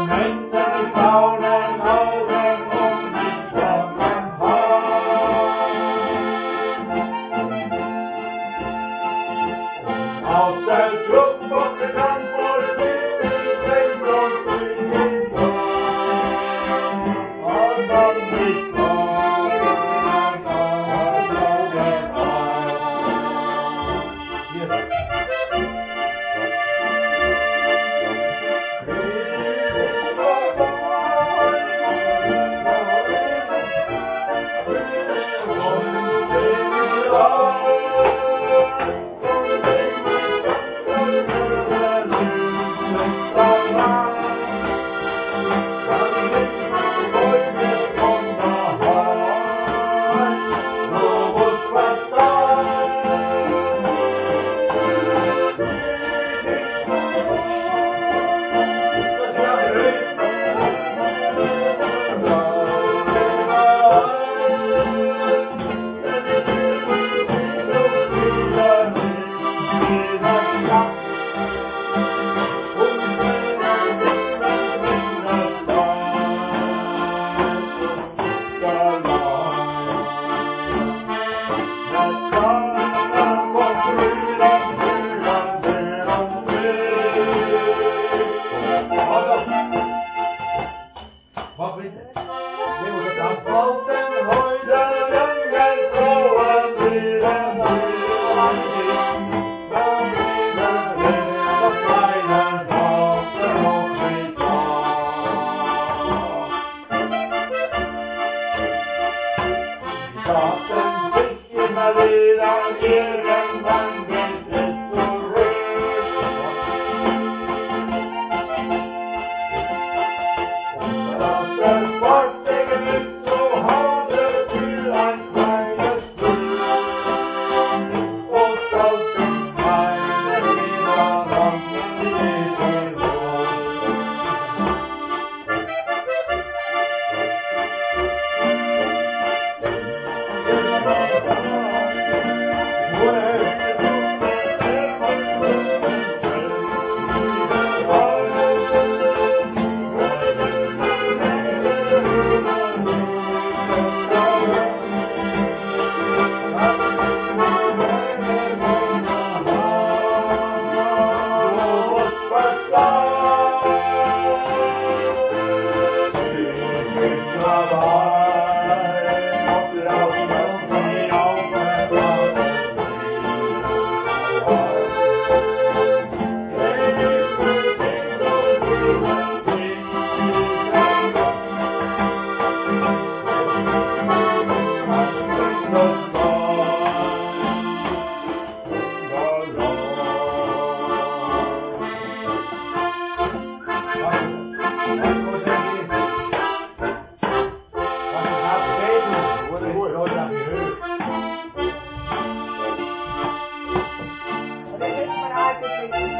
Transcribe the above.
Menschen braunen Augen die blonden Aus der Jukebox bekannt voll Singel, und dann nicht Mach bitte. Wollten heute jungen Frauen wieder dann blieben das kleine Tochter noch nicht da. Sie sagten sich immer wieder, irgendwann geht es zurück. Das Sportdegen ist zu Hause für ein kleines Glück. Und sollte keine wieder dann geht ihr wohl. Das ist mal